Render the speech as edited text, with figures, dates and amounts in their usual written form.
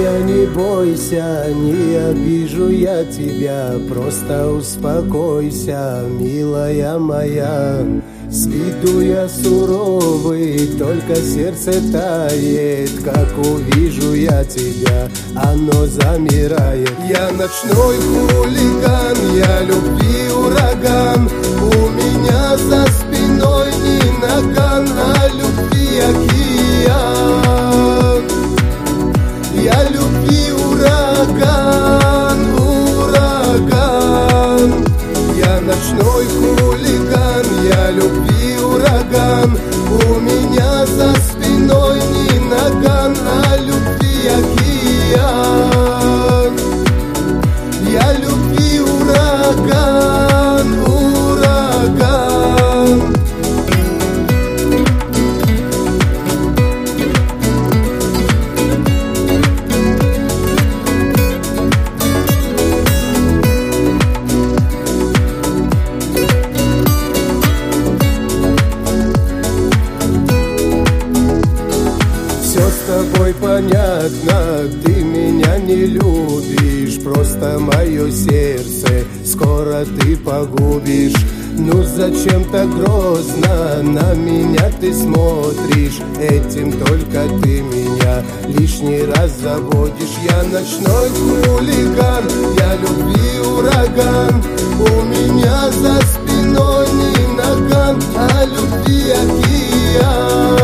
Милая, не бойся, не обижу я тебя, просто успокойся, милая моя. С виду я суровый, только сердце тает, как увижу я тебя, оно замирает. Я ночной хулиган, я любви ураган, у меня за спиной не наган, а любви океан. Я любви ураган, ураган. Я ночной хулиган, я любви ураган, у меня за спиной не наган, а любви океан. Я любви ураган, ураган. С тобой понятно, ты меня не любишь, просто мое сердце скоро ты погубишь. Ну зачем так грозно на меня ты смотришь? Этим только ты меня лишний раз заводишь. Я ночной хулиган, я любви ураган, у меня за спиной не наган, а любви океан.